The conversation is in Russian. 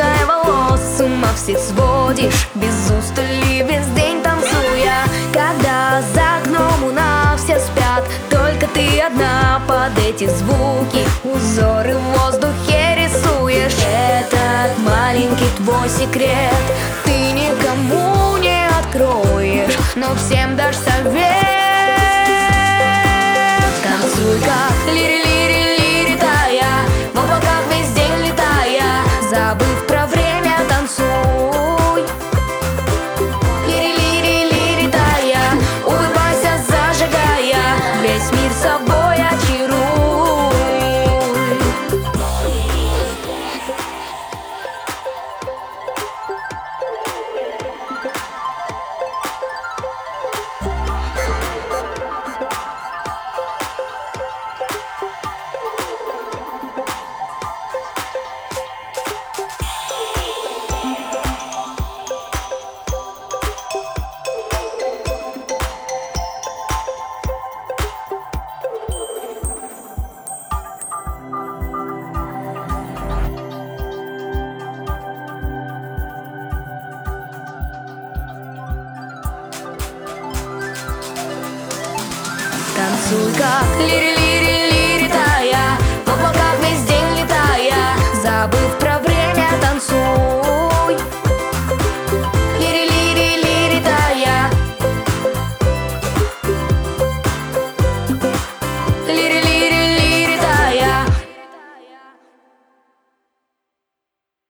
Лишая волос, с ума всех сводишь, без устали весь день танцуя. Когда за окном у нас все спят, только ты одна под эти звуки узоры в воздухе рисуешь. Этот маленький твой секрет ты никому не откроешь, но всем дашь совет. Танцуй как лири-лири-лири тая, в облаках весь день летая, забыв про время, танцуй. Лири-лири-лири тая, улыбайся, зажигая, весь мир собой очаруй. Танцуй как лири-лири.